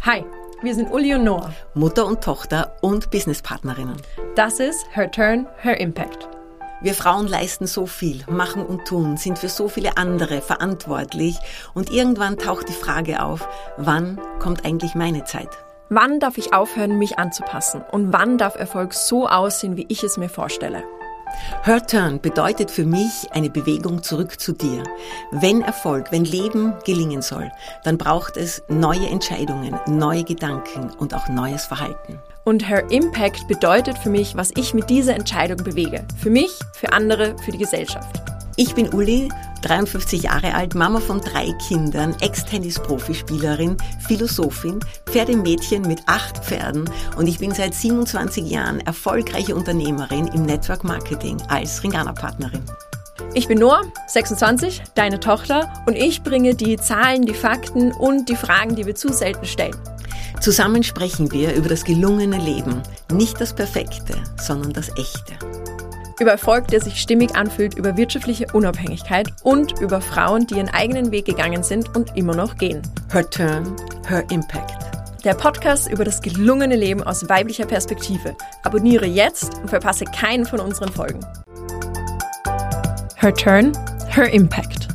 Hi, wir sind Uli und Noah. Mutter und Tochter und Businesspartnerinnen. Das ist Her Turn, Her Impact. Wir Frauen leisten so viel, machen und tun, sind für so viele andere verantwortlich und irgendwann taucht die Frage auf, wann kommt eigentlich meine Zeit? Wann darf ich aufhören, mich anzupassen? Und wann darf Erfolg so aussehen, wie ich es mir vorstelle? Her Turn bedeutet für mich eine Bewegung zurück zu dir. Wenn Erfolg, wenn Leben gelingen soll, dann braucht es neue Entscheidungen, neue Gedanken und auch neues Verhalten. Und Her Impact bedeutet für mich, was ich mit dieser Entscheidung bewege. Für mich, für andere, für die Gesellschaft. Ich bin Uli, 53 Jahre alt, Mama von 3 Kindern, Ex-Tennis-Profispielerin, Philosophin, Pferdemädchen mit 8 Pferden und ich bin seit 27 Jahren erfolgreiche Unternehmerin im Network Marketing als Ringana-Partnerin. Ich bin Noah, 26, deine Tochter und ich bringe die Zahlen, die Fakten und die Fragen, die wir zu selten stellen. Zusammen sprechen wir über das gelungene Leben, nicht das Perfekte, sondern das Echte. Über Erfolg, der sich stimmig anfühlt, über wirtschaftliche Unabhängigkeit und über Frauen, die ihren eigenen Weg gegangen sind und immer noch gehen. Her Turn, Her Impact. Der Podcast über das gelungene Leben aus weiblicher Perspektive. Abonniere jetzt und verpasse keinen von unseren Folgen. Her Turn, Her Impact.